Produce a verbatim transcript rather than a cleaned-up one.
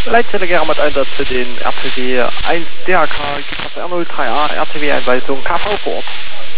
Leitzelle Germat Einsatz für den R T W eins D H K, G V R null drei A, R T W-Einweisung K V vor Ort.